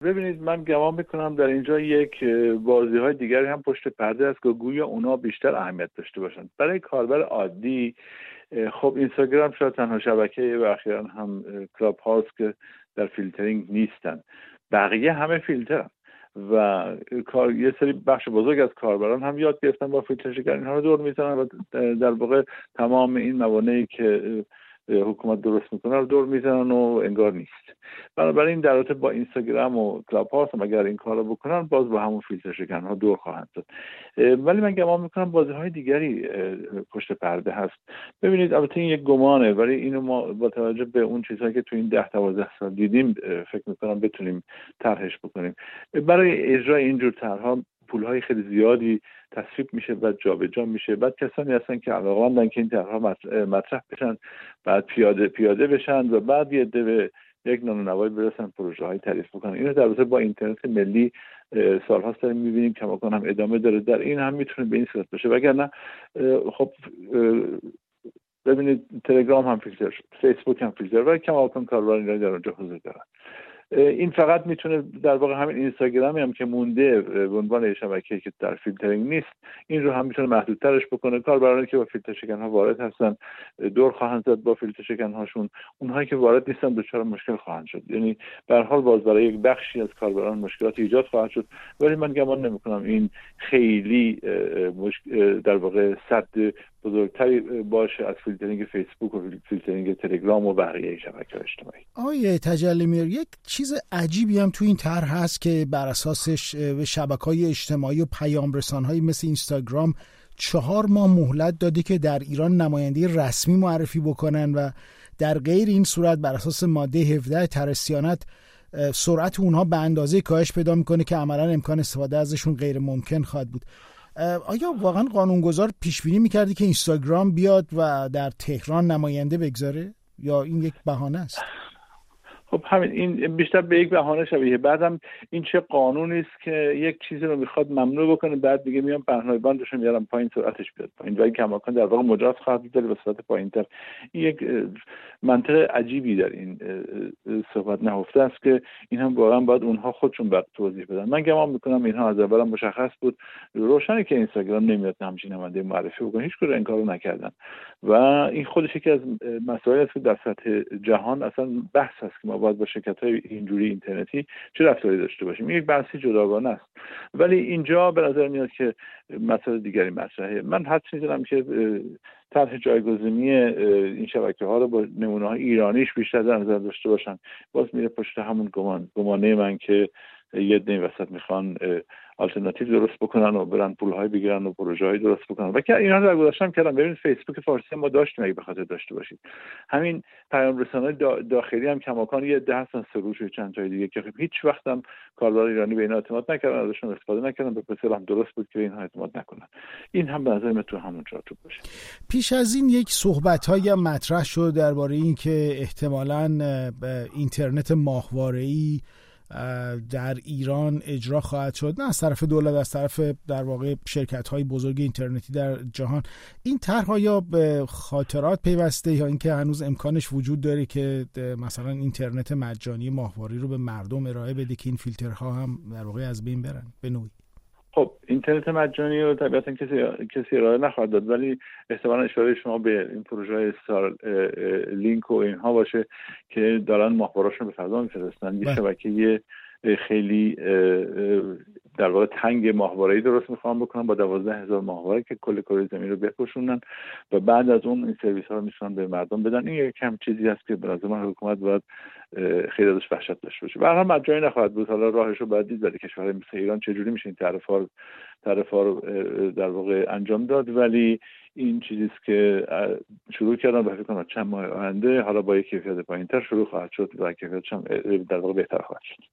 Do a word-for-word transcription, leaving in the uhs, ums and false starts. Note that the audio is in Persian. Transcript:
ببینید، من گمان میکنم در اینجا یک بازی های دیگری هم پشت پرده است که گویا اونا بیشتر اهمیت داشته باشند. برای کاربر عادی خب اینستاگرام شاید تنها شبکه و اخیراً هم کلاب هاوس که در فیلترینگ نیستن، بقیه همه فیلترن و کار یه سری بخش بزرگ از کاربران هم یاد گرفتن با فیلتر شکن اینها رو دور میزنن و در واقع تمام این موانعی که حکومت درست میکنه رو دور میزنن و انگار نیست. بنابراین در رابطه با اینستاگرام و کلاب هاوس هم اگر این کارو بکنن باز با همون فیلتر شکن ها دور خواهند شد. ولی من گمان میکنم بازی های دیگری پشت پرده هست. ببینید، البته این یک گمانه، ولی اینو ما با توجه به اون چیزهایی که تو این ده دوازده سال دیدیم فکر میکنم بتونیم طرحش بکنیم. برای اجرای اینجور طرحها پولهای خیلی زیادی تصویب میشه و جابجا میشه. بعد کسانی هستن که علاقه‌مندن که این طرحها مطرح بشن، بعد پیاده پیاده بشن و بعد یه عده به یک نان و نوایی برسن پروژه های تعریف بکنن. اینو در رابطه با اینترنت ملی سال‌هاست داریم می‌بینیم که کماکان هم ادامه داره. در این هم میتونه به این صورت باشه، وگرنه خب ببینید تلگرام هم فیلتر شد، فیسبوک هم فیلتر و کماکان کاربران در اونجا حضور دارن. این فقط میتونه در واقع همین اینستاگرامی هم که مونده به عنوان شبکه‌ای که در فیلترینگ نیست، این رو هم میتونه محدودترش بکنه. کاربرانی که با فیلتر شکن ها وارد هستن دور خواهند زد با فیلتر شکن هاشون، اونهایی که وارد نیستن دچار مشکل خواهند شد. یعنی به هر حال باز برای یک بخشی از کاربران مشکلات ایجاد خواهد شد، ولی من گمان نمی‌کنم این خیلی در واقع صد بزرگتری باشه از فیلترینگ فیسبوک و فیلترینگ تلگرام و بقیه شبکه‌های اجتماعی. آیه تجلی میر، یک چیز عجیبی هم تو این طرح هست که بر اساسش به شبکه‌های اجتماعی و پیام رسان‌های مثل اینستاگرام چهار ماه مهلت داده که در ایران نماینده رسمی معرفی بکنن و در غیر این صورت بر اساس ماده هفده طرح صیانت سرعت اونها به اندازه کاهش پیدا میکنه که عملاً امکان استفاده ازشون غیر ممکن خواهد بود. آیا واقعا قانونگذار پیش بینی میکردی که اینستاگرام بیاد و در تهران نماینده بگذاره یا این یک بهانه است؟ خب همین، این بیشتر به یک بهانه شبیه. بعدم این چه قانونی است که یک چیزی رو میخواد ممنوع بکنه بعد دیگه میان پهنای باندش میارن پایین سرعتش بیاد پایین و این کماکان در واقع مجاز خواهد بود به صورت پایینتر. این یک منطق عجیبی در این صحبت نهفته است که این هم واقعا باید اونها خودشون بعد توضیح بدن. من گمان میکنم اینها از اول مشخص بود، روشنه که اینستاگرام نمیاد همچین نماینده معرفی بکنه، هیچ کدوم انکارو نکردن و این خودش یکی از مسائلی است که در سطح جهان اصلا بحث است که ما باید با شرکت‌های اینجوری اینترنتی چه رفتاری داشته باشیم. این یک بحثی جداگانه است، ولی اینجا به نظر میاد که مسائل دیگری مطرحه. من حدس می‌زنم که طرح جایگزینی این شبکه‌ها رو با نمونه‌های ایرانیش بیشتر در نظر داشته باشن. باز میره پشت همون گمان گمانه من که یه دنی وسط میخوان آلترناتیو درست بکنن و برن پول‌های بگیرن و پروژه‌های درست بکنن و که اینا رو در گذشته هم کردن. ببینید فیسبوک فارسی ما داشتیم اگه بخاطر داشته باشید. همین پیام رسانه‌های داخلی هم کماکان یه ده هستن سروش و چند تای دیگه که هیچ وقت هم کاربر ایرانی به اینا اعتماد نکردن، ازشون استفاده نکردن، به پسر هم درست بود که اینها اعتماد نکنن. این هم به نظر من تو همون جا تو باشه. پیش از این یک صحبت‌هایی هم مطرح شد درباره اینکه احتمالاً اینترنت ماهواره‌ای در ایران اجرا خواهد شد، نه از طرف دولت، از طرف در واقع شرکت‌های بزرگ اینترنتی در جهان. این طرح یا به خاطرات پیوسته یا اینکه هنوز امکانش وجود داره که مثلا اینترنت مجانی ماهواره‌ای رو به مردم ارائه بده که این فیلترها هم در واقع از بین برن به نوعی؟ خب اینترنت مجانی رو طبیعتا کسی کسی ارائه نخواهد داد، ولی احتمالاً اشاره شما به این پروژه استار لینک و اینها باشه که دارن ماهواره‌اشون به فضا میفرستن. یه شبکه خیلی در واقع تنگ ماهواره‌ای درست میخوام بکنم با دوازده هزار ماهواره که کل کره زمین رو بپوشونن و بعد از اون این سرویس ها رو میتونن به مردم بدن. این یک کم چیزی هست که به نظر من حکومت باید خیلی ازش وحشت داشته باشه. به هر حال مجانی نخواهد بود. حالا راهش رو باید دید برای کشورهای مثل ایران چجوری میشه این تعرفه ها تعرفه رو در واقع انجام داد، ولی این چیزی است که شروع کردن و فکر کنم چند ماه آینده حالا با یک کیفیت پایینتر شروع خواهد شد و کیفیتش هم در واقع بهتر خواهد شد.